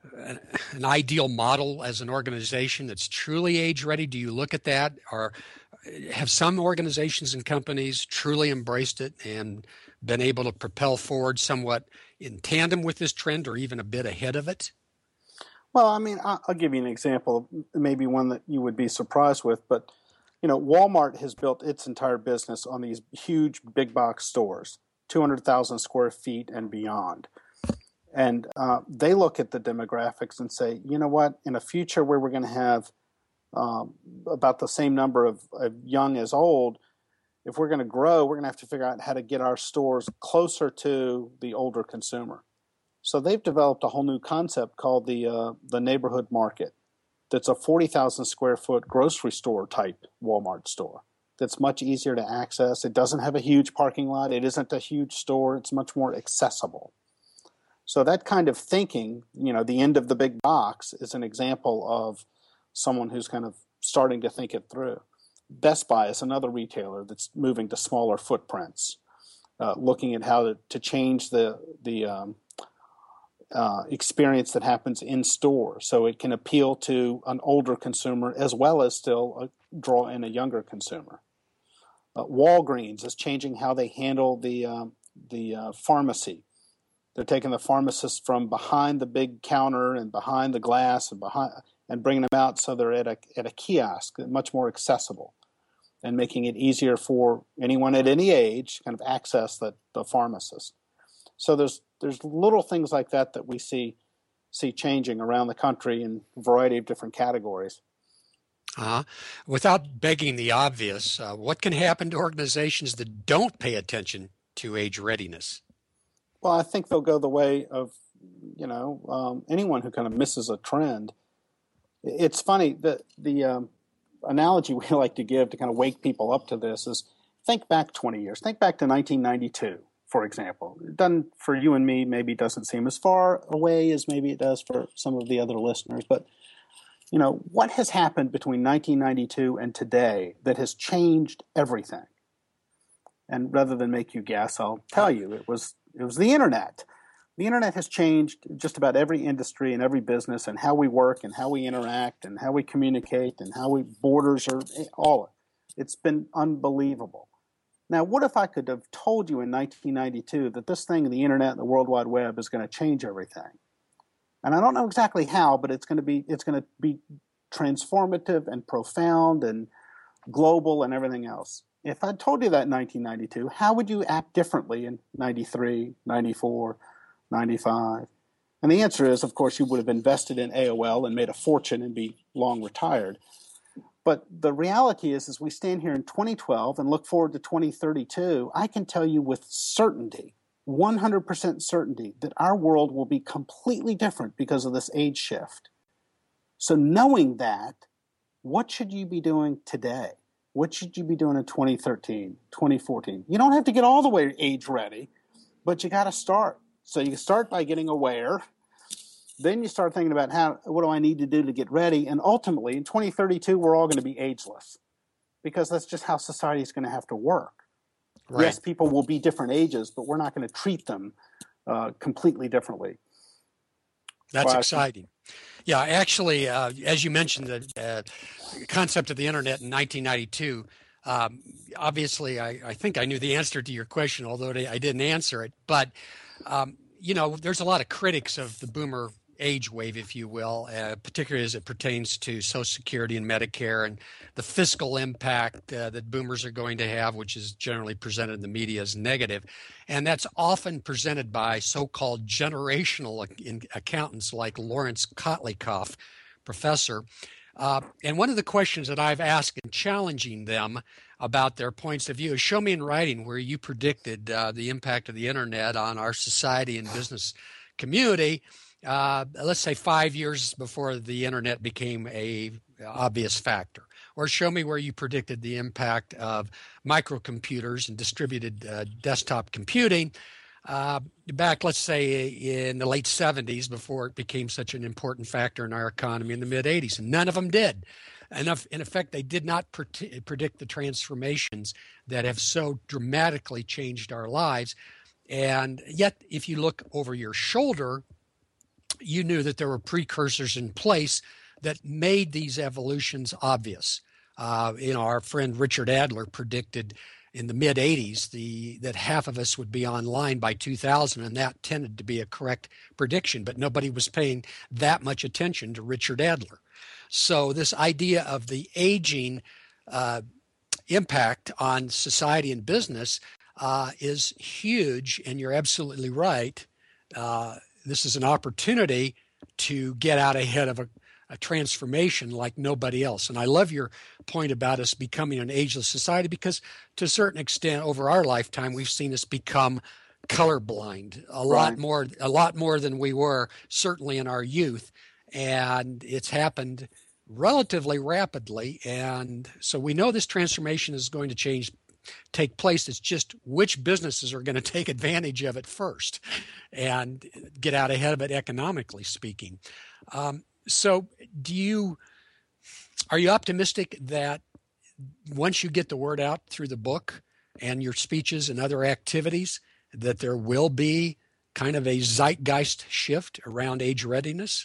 an ideal model as an organization that's truly age ready? Do you look at that, or have some organizations and companies truly embraced it and been able to propel forward somewhat in tandem with this trend or even a bit ahead of it? Well, I mean, I'll give you an example, maybe one that you would be surprised with, but you know, Walmart has built its entire business on these huge big box stores, two hundred thousand square feet and beyond. And uh, they look at the demographics and say, you know what, in a future where we're going to have um, about the same number of, of young as old, if we're going to grow, we're going to have to figure out how to get our stores closer to the older consumer. So they've developed a whole new concept called the uh, the neighborhood market. That's a forty thousand square foot grocery store type Walmart store. That's much easier to access. It doesn't have a huge parking lot. It isn't a huge store. It's much more accessible. So that kind of thinking, you know, the end of the big box is an example of someone who's kind of starting to think it through. Best Buy is another retailer that's moving to smaller footprints, uh, looking at how to, to change the the um, uh, experience that happens in store, so it can appeal to an older consumer as well as still uh, draw in a younger consumer. Uh, Walgreens is changing how they handle the um, the uh, pharmacy. They're taking the pharmacists from behind the big counter and behind the glass and behind and bringing them out so they're at a at a kiosk, much more accessible, and making it easier for anyone at any age kind of access the, the pharmacist. So there's there's little things like that that we see see changing around the country in a variety of different categories. Uh, without begging the obvious, uh, what can happen to organizations that don't pay attention to age readiness? Well, I think they'll go the way of, you know, um, anyone who kind of misses a trend. It's funny that the um, analogy we like to give to kind of wake people up to this is think back twenty years. Think back to nineteen ninety-two, for example. It doesn't, for you and me, maybe doesn't seem as far away as maybe it does for some of the other listeners. But, you know, what has happened between nineteen ninety-two and today that has changed everything? And rather than make you guess, I'll tell you, it was it was the internet. The internet has changed just about every industry and every business and how we work and how we interact and how we communicate and how we borders are all. It's been unbelievable. Now, what if I could have told you in nineteen ninety-two that this thing, the internet and the World Wide Web, is going to change everything? And I don't know exactly how, but it's going to be it's going to be transformative and profound and global and everything else. If I told you that in nineteen ninety-two, how would you act differently in ninety-three, ninety-four, ninety-five? And the answer is, of course, you would have invested in A O L and made a fortune and be long retired. But the reality is, as we stand here in twenty twelve and look forward to twenty thirty-two, I can tell you with certainty, one hundred percent certainty, that our world will be completely different because of this age shift. So knowing that, what should you be doing today? What should you be doing in twenty thirteen, twenty fourteen? You don't have to get all the way age ready, but you got to start. So you start by getting aware. Then you start thinking about how, what do I need to do to get ready? And ultimately, in twenty thirty-two, we're all going to be ageless because that's just how society is going to have to work. Right. Yes, people will be different ages, but we're not going to treat them uh, completely differently. That's well, exciting. Yeah, actually, uh, as you mentioned, the uh, concept of the internet in nineteen ninety-two, um, obviously, I, I think I knew the answer to your question, although I didn't answer it. But, um, you know, there's a lot of critics of the boomer age wave, if you will, uh, particularly as it pertains to Social Security and Medicare and the fiscal impact uh, that boomers are going to have, which is generally presented in the media as negative. And that's often presented by so-called generational accountants like Lawrence Kotlikoff, professor. Uh, and one of the questions that I've asked in challenging them about their points of view is, show me in writing where you predicted uh, the impact of the internet on our society and business community, uh, let's say five years before the internet became a obvious factor. Or show me where you predicted the impact of microcomputers and distributed uh, desktop computing uh, back, let's say, in the late seventies before it became such an important factor in our economy in the mid-eighties. And none of them did. Enough, in effect, they did not pre- predict the transformations that have so dramatically changed our lives. And yet, if you look over your shoulder, you knew that there were precursors in place that made these evolutions obvious. Uh, you know, our friend Richard Adler predicted in the mid-eighties the that half of us would be online by two thousand, and that tended to be a correct prediction, but nobody was paying that much attention to Richard Adler. So this idea of the aging uh, impact on society and business uh, is huge, and you're absolutely right. Uh, this is an opportunity to get out ahead of a a transformation like nobody else. And I love your point about us becoming an ageless society, because to a certain extent over our lifetime, we've seen us become colorblind, a Right. lot more, a lot more than we were certainly in our youth, and it's happened relatively rapidly. And so we know this transformation is going to change, take place. It's just which businesses are going to take advantage of it first and get out ahead of it economically speaking. Um, so do you, are you optimistic that once you get the word out through the book and your speeches and other activities, that there will be kind of a zeitgeist shift around age readiness?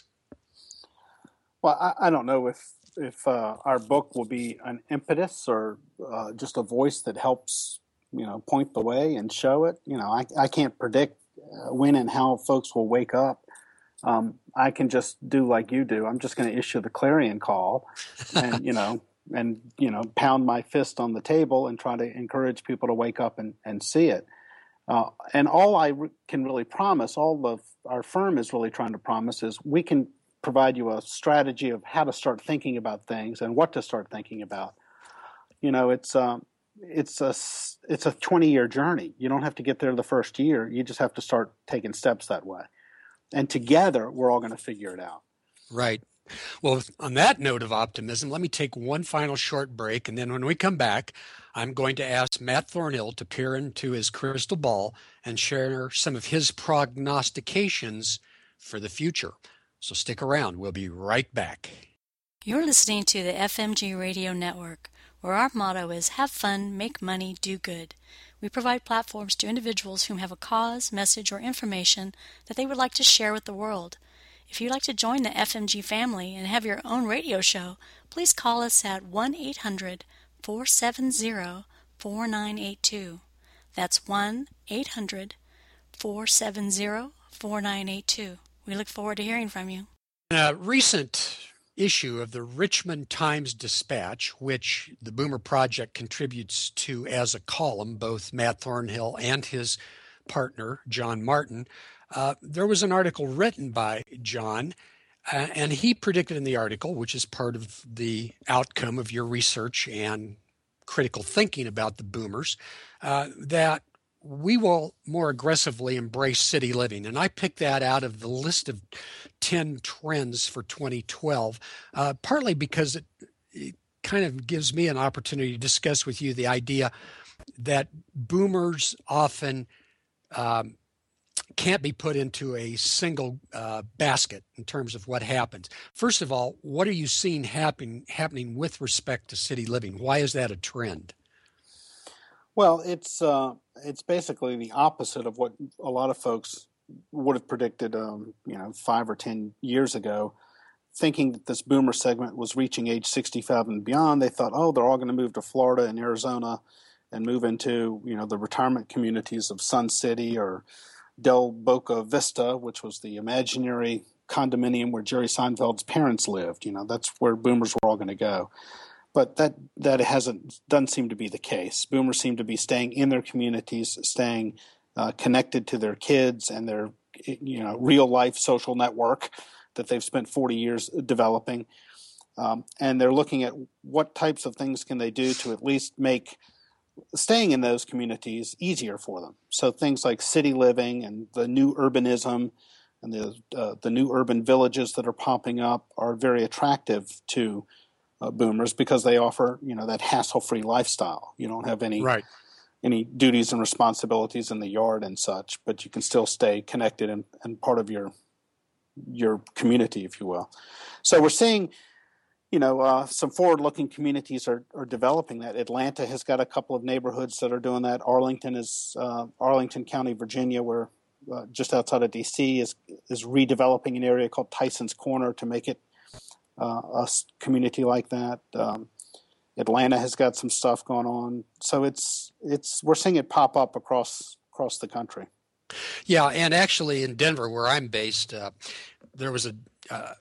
Well, I, I don't know if if uh, our book will be an impetus or uh, just a voice that helps, you know, point the way and show it. You know, I, I can't predict uh, when and how folks will wake up. Um, I can just do like you do. I'm just going to issue the clarion call, and you know, and you know, pound my fist on the table and try to encourage people to wake up and, and see it. Uh, and all I re- can really promise, all of our firm is really trying to promise, is we can provide you a strategy of how to start thinking about things and what to start thinking about. You know, it's um, it's a it's a twenty year journey. You don't have to get there the first year. You just have to start taking steps that way. And together, we're all going to figure it out. Right. Well, on that note of optimism, let me take one final short break. And then when we come back, I'm going to ask Matt Thornhill to peer into his crystal ball and share some of his prognostications for the future. So stick around. We'll be right back. You're listening to the F M G Radio Network, where our motto is have fun, make money, do good. We provide platforms to individuals who have a cause, message, or information that they would like to share with the world. If you'd like to join the F M G family and have your own radio show, please call us at one eight hundred, four seven zero, four nine eight two. That's one eight hundred, four seven zero, four nine eight two. We look forward to hearing from you. In a recent issue of the Richmond Times-Dispatch, which the Boomer Project contributes to as a column, both Matt Thornhill and his partner, John Martin, uh, there was an article written by John, uh, and he predicted in the article, which is part of the outcome of your research and critical thinking about the boomers, uh, that we will more aggressively embrace city living. And I picked that out of the list of ten trends for twenty twelve, uh, partly because it, it kind of gives me an opportunity to discuss with you the idea that boomers often um, can't be put into a single uh, basket in terms of what happens. First of all, what are you seeing happen, happening with respect to city living? Why is that a trend? Well, it's uh, it's basically the opposite of what a lot of folks would have predicted, um, you know, five or ten years ago, thinking that this boomer segment was reaching age sixty-five and beyond. They thought, oh, they're all going to move to Florida and Arizona and move into, you know, the retirement communities of Sun City or Del Boca Vista, which was the imaginary condominium where Jerry Seinfeld's parents lived. You know, that's where boomers were all going to go. But that that hasn't doesn't seem to be the case. Boomers seem to be staying in their communities, staying uh, connected to their kids and their you know real life social network that they've spent forty years developing, um, and they're looking at what types of things can they do to at least make staying in those communities easier for them. So things like city living and the new urbanism and the uh, the new urban villages that are popping up are very attractive to Uh, boomers because they offer, you know, that hassle-free lifestyle. You don't have any right. any duties and responsibilities in the yard and such, but you can still stay connected and, and part of your your community, if you will. So we're seeing, you know, uh, some forward-looking communities are, are developing that. Atlanta has got a couple of neighborhoods that are doing that. Arlington is uh, Arlington County, Virginia, where uh, just outside of D C is is redeveloping an area called Tyson's Corner to make it Uh, a community like that. Um, Atlanta has got some stuff going on, so it's it's we're seeing it pop up across across the country. Yeah, and actually in Denver, where I'm based, uh, there was a uh,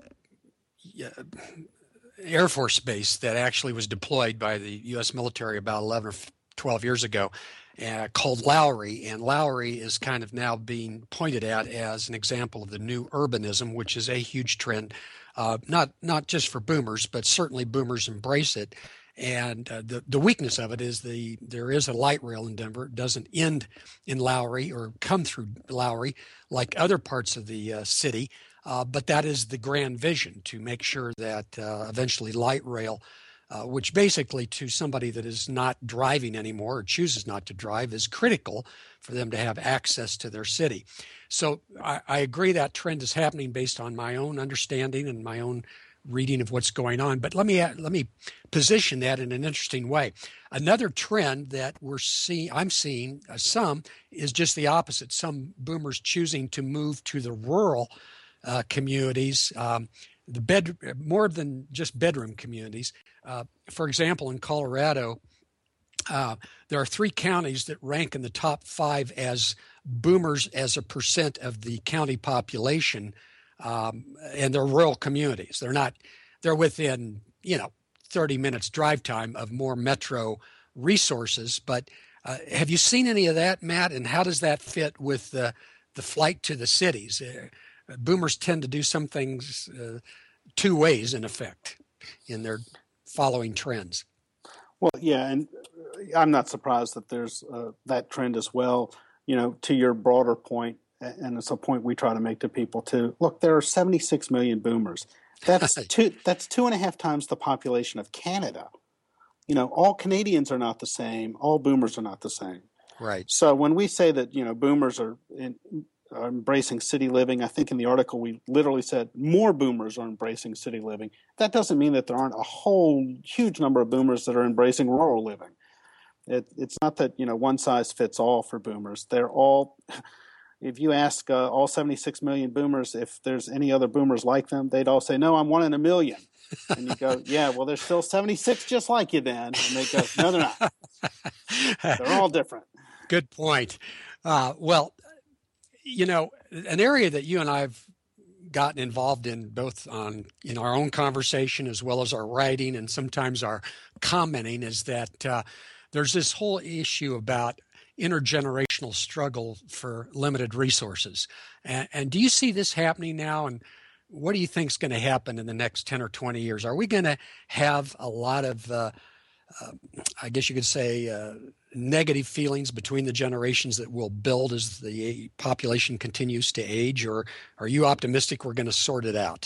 Air Force base that actually was deployed by the U S military about eleven or twelve years ago, uh, called Lowry, and Lowry is kind of now being pointed at as an example of the new urbanism, which is a huge trend. Uh, not not just for boomers, but certainly boomers embrace it. And uh, the, the weakness of it is the there is a light rail in Denver. It doesn't end in Lowry or come through Lowry like other parts of the uh, city. Uh, but that is the grand vision, to make sure that uh, eventually light rail, uh, which basically to somebody that is not driving anymore or chooses not to drive, is critical for them to have access to their city. So I, I agree that trend is happening based on my own understanding and my own reading of what's going on. But let me let me position that in an interesting way. Another trend that we're seeing, I'm seeing uh, some, is just the opposite. Some boomers choosing to move to the rural Uh, communities, um, the bed more than just bedroom communities. Uh, for example, in Colorado, uh, there are three counties that rank in the top five as boomers as a percent of the county population, um, and they're rural communities. They're not. They're within you know thirty minutes drive time of more metro resources. But uh, have you seen any of that, Matt? And how does that fit with the the flight to the cities? Uh, Boomers tend to do some things uh, two ways, in effect, in their following trends. Well, yeah, and I'm not surprised that there's uh, that trend as well. You know, to your broader point, and it's a point we try to make to people too. Look, there are seventy-six million boomers. That's two. That's two and a half times the population of Canada. You know, all Canadians are not the same. All boomers are not the same. Right. So when we say that, you know, boomers are in, are embracing city living, I think in the article we literally said more boomers are embracing city living. That doesn't mean that there aren't a whole huge number of boomers that are embracing rural living. It, it's not that, you know, one size fits all for boomers. They're all, if you ask uh, all seventy-six million boomers if there's any other boomers like them, they'd all say, no, I'm one in a million. And you go, yeah, well, there's still seventy-six just like you then. And they go, no, they're not. They're all different. Good point. Uh, well, you know, an area that you and I've gotten involved in, both on in our own conversation as well as our writing and sometimes our commenting, is that uh, there's this whole issue about intergenerational struggle for limited resources. And, and do you see this happening now? And what do you think is going to happen in the next ten or twenty years? Are we going to have a lot of, uh, uh, I guess you could say, uh, negative feelings between the generations that will build as the population continues to age, or are you optimistic we're going to sort it out?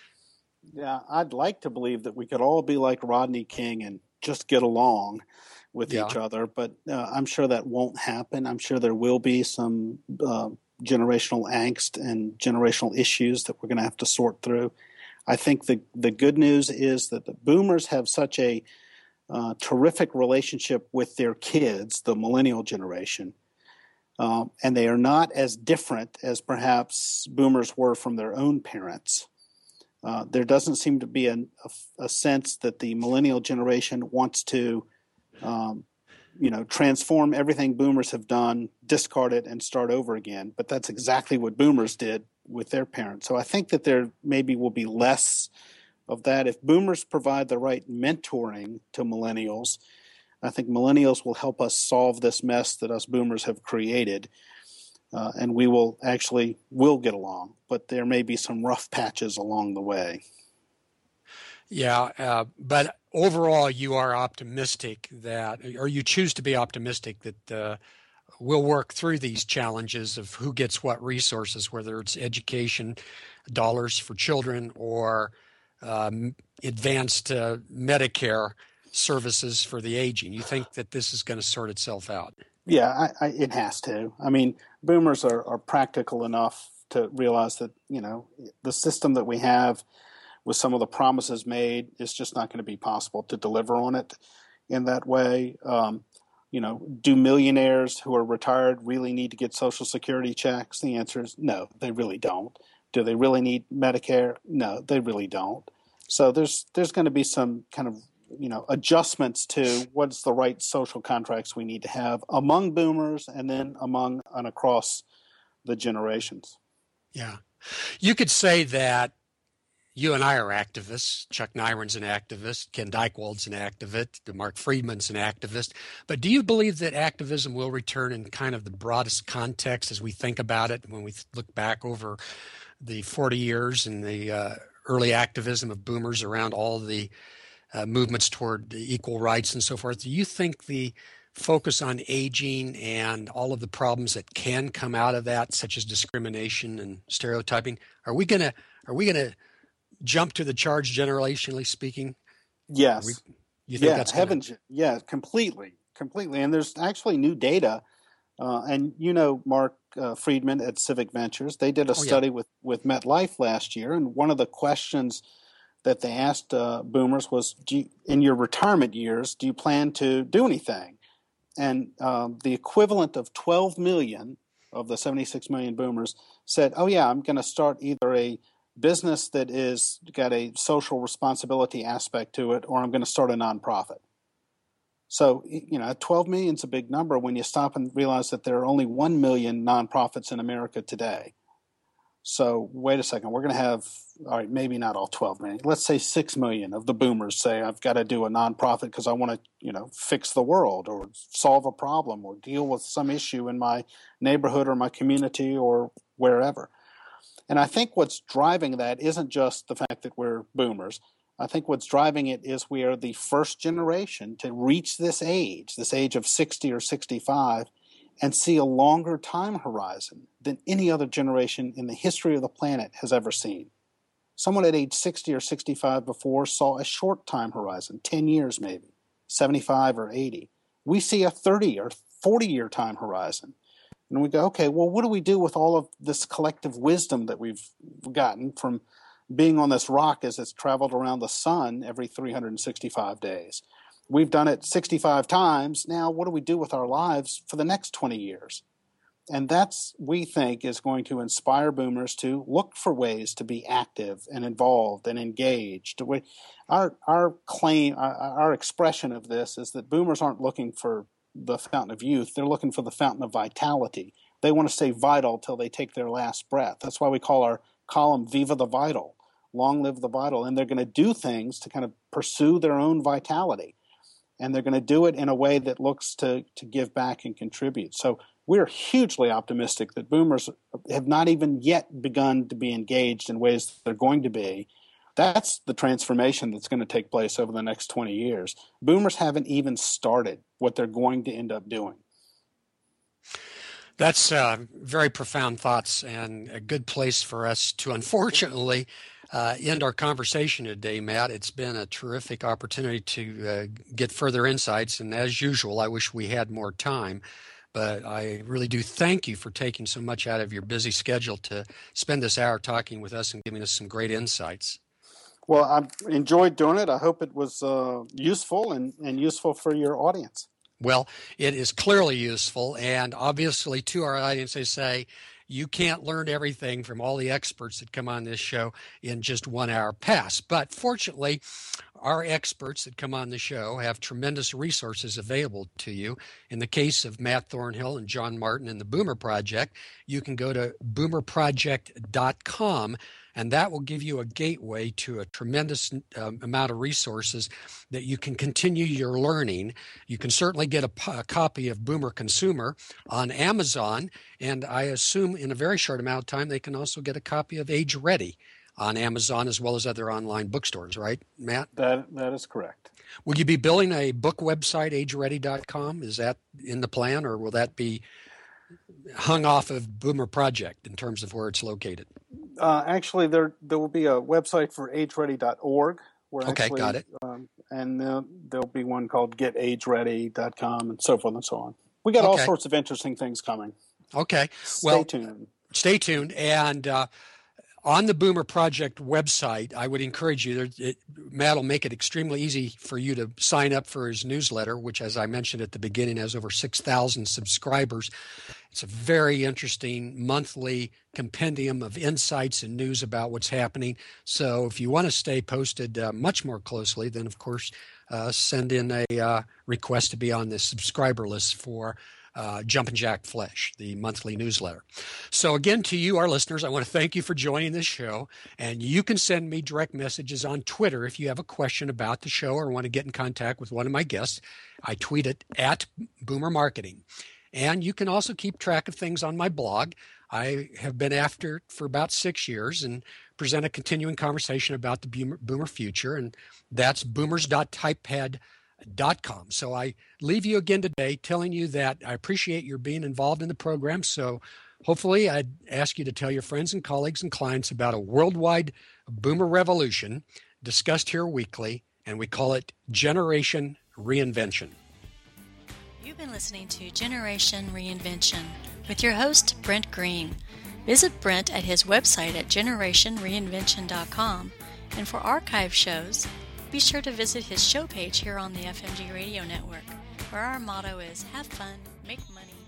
Yeah, I'd like to believe that we could all be like Rodney King and just get along with yeah. each other, but uh, I'm sure that won't happen. I'm sure there will be some uh, generational angst and generational issues that we're going to have to sort through. I think the the good news is that the boomers have such a Uh, terrific relationship with their kids, the millennial generation, um, and they are not as different as perhaps boomers were from their own parents. Uh, there doesn't seem to be a, a, a sense that the millennial generation wants to, um, you know, transform everything boomers have done, discard it, and start over again. But that's exactly what boomers did with their parents. So I think that there maybe will be less of that. If boomers provide the right mentoring to millennials, I think millennials will help us solve this mess that us boomers have created, uh, and we will actually will get along. But there may be some rough patches along the way. Yeah, uh, but overall, you are optimistic that, or you choose to be optimistic that uh, we'll work through these challenges of who gets what resources, whether it's education, dollars for children, or Um, advanced uh, Medicare services for the aging. You think that this is going to sort itself out? Yeah, I, I, it has to. I mean, boomers are, are practical enough to realize that, you know, the system that we have with some of the promises made is just not going to be possible to deliver on it in that way. Um, you know, do millionaires who are retired really need to get Social Security checks? The answer is no, they really don't. Do they really need Medicare? No, they really don't. So there's there's going to be some kind of, you know, adjustments to what's the right social contracts we need to have among boomers and then among and across the generations. Yeah. You could say that you and I are activists. Chuck Nyron's an activist. Ken Dykewald's an activist. Mark Friedman's an activist. But do you believe that activism will return in kind of the broadest context as we think about it when we look back over the forty years and the uh, early activism of boomers around all the uh, movements toward equal rights and so forth. Do you think the focus on aging and all of the problems that can come out of that, such as discrimination and stereotyping, are we gonna are we gonna jump to the charge, generationally speaking? Yes. We, you think yeah, that's heavens, gonna... yeah, completely, completely. And there's actually new data, uh, and you know Mark uh, Friedman at Civic Ventures. They did a Oh, yeah. study with with MetLife last year, and one of the questions that they asked uh, boomers was, do you, in your retirement years, do you plan to do anything? And um, the equivalent of twelve million of the seventy-six million boomers said, oh, yeah, I'm going to start either a business that is got a social responsibility aspect to it, or I'm going to start a nonprofit. So, you know, twelve million is a big number when you stop and realize that there are only one million nonprofits in America today. So wait a second, we're going to have, all right, maybe not all twelve million. Let's say six million of the boomers say, I've got to do a nonprofit because I want to, you know, fix the world or solve a problem or deal with some issue in my neighborhood or my community or wherever. And I think what's driving that isn't just the fact that we're boomers. I think what's driving it is we are the first generation to reach this age, this age of sixty or sixty-five, and see a longer time horizon than any other generation in the history of the planet has ever seen. Someone at age sixty or sixty-five before saw a short time horizon, ten years maybe, seventy-five or eighty. We see a thirty or forty-year time horizon. And we go, okay, well, what do we do with all of this collective wisdom that we've gotten from being on this rock as it's traveled around the sun every three hundred sixty-five days? We've done it sixty-five times. Now, what do we do with our lives for the next twenty years? And that's, we think, is going to inspire boomers to look for ways to be active and involved and engaged. We, our, our claim, our, our expression of this is that boomers aren't looking for the fountain of youth. They're looking for the fountain of vitality. They want to stay vital till they take their last breath. That's why we call our column Viva the Vital, long live the vital. And they're going to do things to kind of pursue their own vitality. And they're going to do it in a way that looks to, to give back and contribute. So we're hugely optimistic that boomers have not even yet begun to be engaged in ways that they're going to be. That's the transformation that's going to take place over the next twenty years. Boomers haven't even started what they're going to end up doing. That's uh, very profound thoughts and a good place for us to, unfortunately, uh, end our conversation today, Matt. It's been a terrific opportunity to uh, get further insights. And as usual, I wish we had more time. But I really do thank you for taking so much out of your busy schedule to spend this hour talking with us and giving us some great insights. Well, I've enjoyed doing it. I hope it was uh, useful and, and useful for your audience. Well, it is clearly useful. And obviously, to our audience, they say, you can't learn everything from all the experts that come on this show in just one hour pass. But fortunately, our experts that come on the show have tremendous resources available to you. In the case of Matt Thornhill and John Martin and the Boomer Project, you can go to boomer project dot com, and that will give you a gateway to a tremendous um, amount of resources that you can continue your learning. You can certainly get a, a copy of Boomer Consumer on Amazon, and I assume in a very short amount of time they can also get a copy of Age Ready on Amazon as well as other online bookstores, right, Matt? That That is correct. Will you be building a book website, age ready dot com? Is that in the plan, or will that be hung off of Boomer Project in terms of where it's located? Uh, actually, there there will be a website for age ready dot org. Where okay, actually, got it. Um, and uh, there'll be one called get age ready dot com and so forth and so on. We got okay. all sorts of interesting things coming. Okay. Stay well, tuned. Stay tuned. And uh, on the Boomer Project website, I would encourage you, it, Matt will make it extremely easy for you to sign up for his newsletter, which, as I mentioned at the beginning, has over six thousand subscribers. It's a very interesting monthly compendium of insights and news about what's happening. So if you want to stay posted uh, much more closely, then, of course, uh, send in a uh, request to be on the subscriber list for Uh, Jumpin' Jack Flesh, the monthly newsletter. So again, to you, our listeners, I want to thank you for joining this show. And you can send me direct messages on Twitter if you have a question about the show or want to get in contact with one of my guests. I tweet it at Boomer Marketing. And you can also keep track of things on my blog. I have been after it for about six years and present a continuing conversation about the boomer, boomer future, and that's boomers dot typepad dot com. So I leave you again today telling you that I appreciate your being involved in the program. So hopefully I'd ask you to tell your friends and colleagues and clients about a worldwide boomer revolution discussed here weekly, and we call it Generation Reinvention. You've been listening to Generation Reinvention with your host, Brent Green. Visit Brent at his website at generation reinvention dot com, and for archive shows, be sure to visit his show page here on the F M G Radio Network, where our motto is have fun, make money,